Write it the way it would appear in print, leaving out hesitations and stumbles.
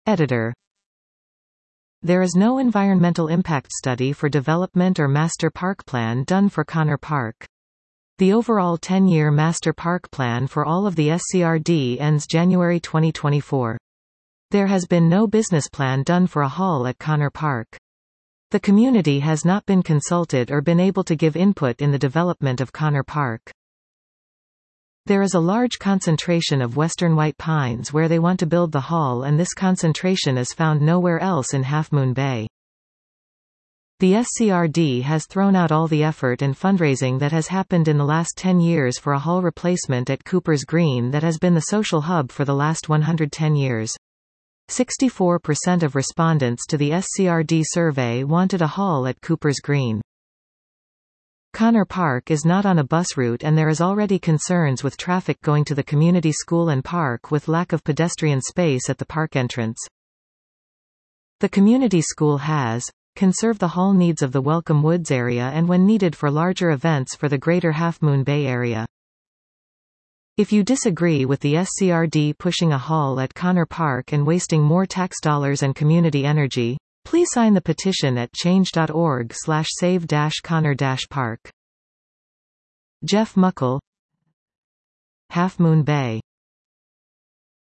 Editor. There is no environmental impact study for development or master park plan done for Connor Park. The overall 10-year master park plan for all of the SCRD ends January 2024. There has been no business plan done for a hall at Connor Park. The community has not been consulted or been able to give input in the development of Connor Park. There is a large concentration of western white pines where they want to build the hall, and this concentration is found nowhere else in Half Moon Bay. The SCRD has thrown out all the effort and fundraising that has happened in the last 10 years for a hall replacement at Cooper's Green that has been the social hub for the last 110 years. 64% of respondents to the SCRD survey wanted a hall at Cooper's Green. Connor Park is not on a bus route, and there is already concerns with traffic going to the community school and park with lack of pedestrian space at the park entrance. The community school has conserve the hall needs of the Welcome Woods area and when needed for larger events for the greater Half Moon Bay area. If you disagree with the SCRD pushing a hall at Connor Park and wasting more tax dollars and community energy, please sign the petition at change.org/save-Connor-Park. Jeff Muckle, Half Moon Bay.